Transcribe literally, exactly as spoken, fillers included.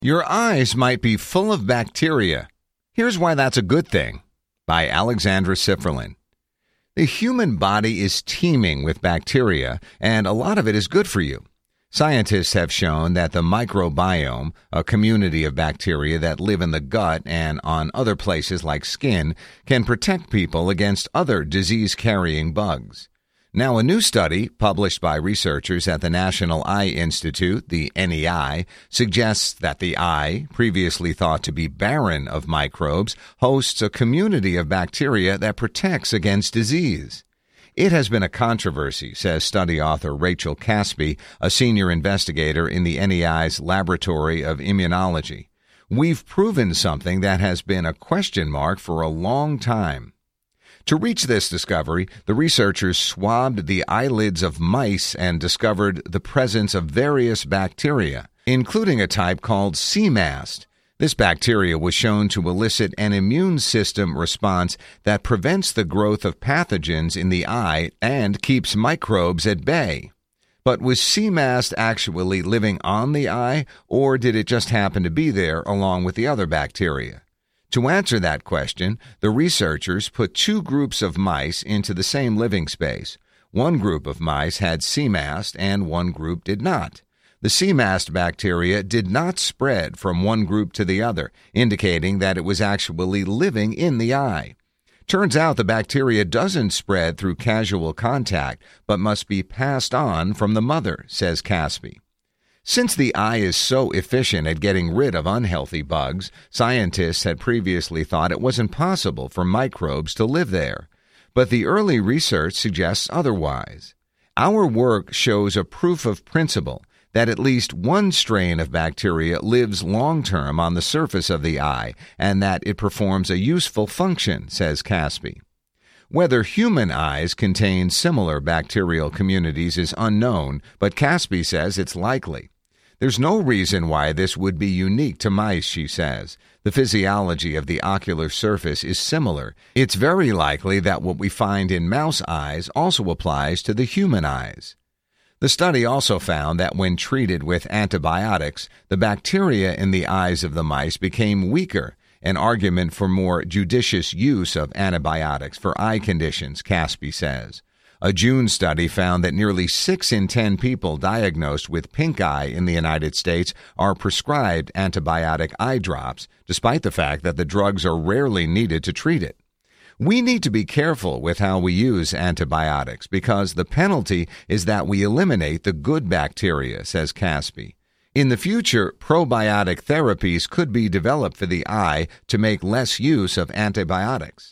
Your eyes might be full of bacteria. Here's why that's a good thing, by Alexandra Sifferlin. The human body is teeming with bacteria, and a lot of it is good for you. Scientists have shown that the microbiome, a community of bacteria that live in the gut and on other places like skin, can protect people against other disease-carrying bugs. Now, a new study published by researchers at the National Eye Institute, the N E I, suggests that the eye, previously thought to be barren of microbes, hosts a community of bacteria that protects against disease. It has been a controversy, says study author Rachel Caspi, a senior investigator in the N E I's Laboratory of Immunology. We've proven something that has been a question mark for a long time. To reach this discovery, the researchers swabbed the eyelids of mice and discovered the presence of various bacteria, including a type called C. mast. This bacteria was shown to elicit an immune system response that prevents the growth of pathogens in the eye and keeps microbes at bay. But was C. mast actually living on the eye, or did it just happen to be there along with the other bacteria? To answer that question, the researchers put two groups of mice into the same living space. One group of mice had C. mast and one group did not. The C. mast bacteria did not spread from one group to the other, indicating that it was actually living in the eye. Turns out the bacteria doesn't spread through casual contact, but must be passed on from the mother, says Caspi. Since the eye is so efficient at getting rid of unhealthy bugs, scientists had previously thought it wasn't possible for microbes to live there. But the early research suggests otherwise. Our work shows a proof of principle that at least one strain of bacteria lives long-term on the surface of the eye and that it performs a useful function, says Caspi. Whether human eyes contain similar bacterial communities is unknown, but Caspi says it's likely. There's no reason why this would be unique to mice, she says. The physiology of the ocular surface is similar. It's very likely that what we find in mouse eyes also applies to the human eyes. The study also found that when treated with antibiotics, the bacteria in the eyes of the mice became weaker, an argument for more judicious use of antibiotics for eye conditions, Caspi says. A June study found that nearly six in ten people diagnosed with pink eye in the United States are prescribed antibiotic eye drops, despite the fact that the drugs are rarely needed to treat it. We need to be careful with how we use antibiotics because the penalty is that we eliminate the good bacteria, says Caspi. In the future, probiotic therapies could be developed for the eye to make less use of antibiotics.